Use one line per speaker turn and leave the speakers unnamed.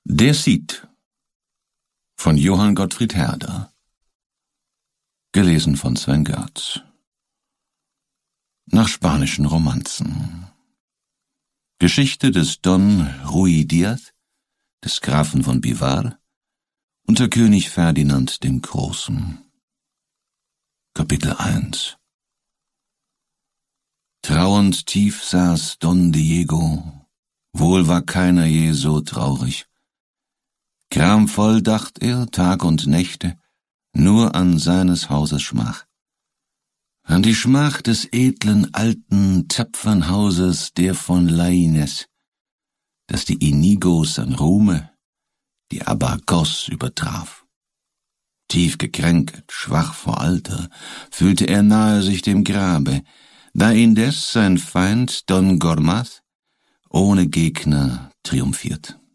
Der Cid von Johann Gottfried Herder. Gelesen von Sven Görtz. Nach spanischen Romanzen. Geschichte des Don Ruy Diaz, des Grafen von Bivar, unter König Ferdinand dem Großen. Kapitel 1. Trauernd tief saß Don Diego, wohl war keiner je so traurig. Gramvoll dacht er Tag und Nächte nur an seines Hauses Schmach, an die Schmach des edlen, alten, tapfern Hauses der von Laínez, das die Inigos an Ruhme, die Abarcos übertraf. Tief gekränket, schwach vor Alter, fühlte er nahe sich dem Grabe, da indes sein Feind Don Gormaz ohne Gegner triumphiert.